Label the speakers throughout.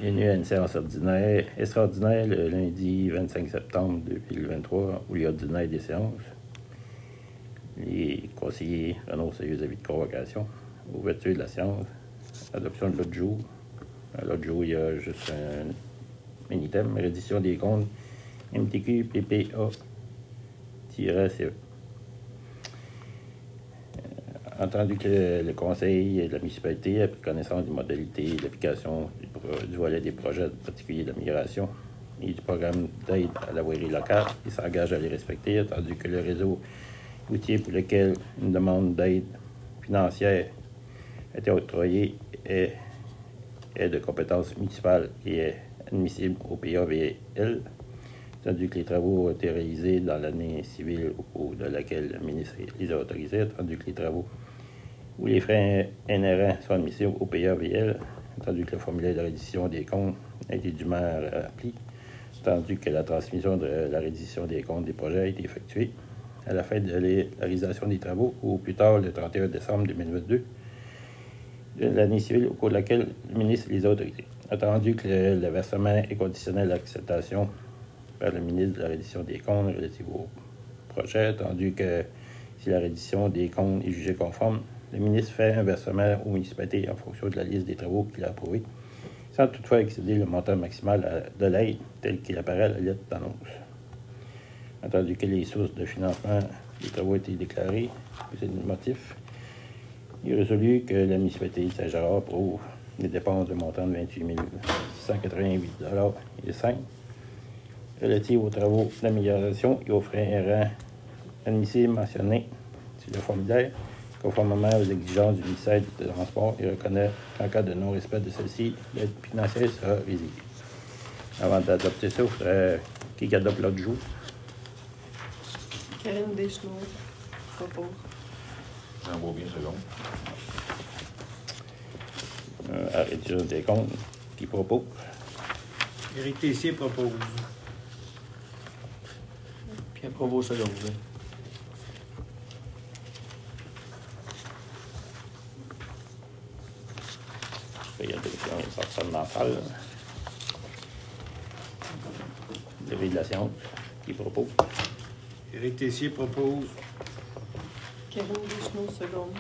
Speaker 1: Bienvenue à une séance extraordinaire le lundi 25 septembre 2023, où il y a ordinaire des séances. Les conseillers renoncent à avis de convocation. Ouverture de la séance. Adoption de l'autre jour. L'autre jour, il y a juste un mini-thème. Reddition des comptes MTQ PPA-CE. Entendu que le conseil de la municipalité a pris connaissance des modalités d'application du volet des projets particuliers d'amélioration et du programme d'aide à la voirie locale, il s'engage à les respecter, entendu que le réseau routier pour lequel une demande d'aide financière a été octroyée est de compétence municipale et est admissible au PAVL, entendu que les travaux ont été réalisés dans l'année civile au cours de laquelle le ministre les a autorisés, entendu que les travaux où les frais inhérents sont admissibles au PAVL, entendu que le formulaire de reddition des comptes a été dûment rempli, entendu que la transmission de la reddition des comptes des projets a été effectuée à la fin de la réalisation des travaux ou plus tard le 31 décembre 2022 de l'année civile au cours de laquelle le ministre les a autorisés. Entendu que le versement est conditionnel à l'acceptation par le ministre de la reddition des comptes relative au projet, entendu que si la reddition des comptes est jugée conforme, le ministre fait un versement aux municipalités en fonction de la liste des travaux qu'il a approuvés, sans toutefois excéder le montant maximal de l'aide tel qu'il apparaît à la lettre d'annonce. Entendu que les sources de financement des travaux ont été déclarées, c'est le motif, il est résolu que la municipalité de Saint-Gérard approuve les dépenses de montant de 28 688,05 $ relatives aux travaux d'amélioration et aux frais inhérents admissibles mentionnés sur le formulaire, conformément aux exigences du ministère du Transport, et reconnaît qu'en cas de non-respect de celle-ci, l'aide financière sera résiliée. Avant d'adopter ça, il faudrait qui adopte l'autre jour.
Speaker 2: Karine Deschenaux propose.
Speaker 3: J'en vois bien second.
Speaker 1: Réduction des comptes qui propose.
Speaker 4: Éric Tessier propose. Pierre Provost seconde.
Speaker 1: Il y a des personnes dans la salle. Levé de la séance qui propose.
Speaker 4: Éric Tessier propose.
Speaker 2: Karine Deschenaux seconde.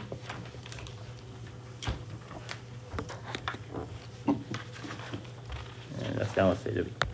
Speaker 1: La séance est levée.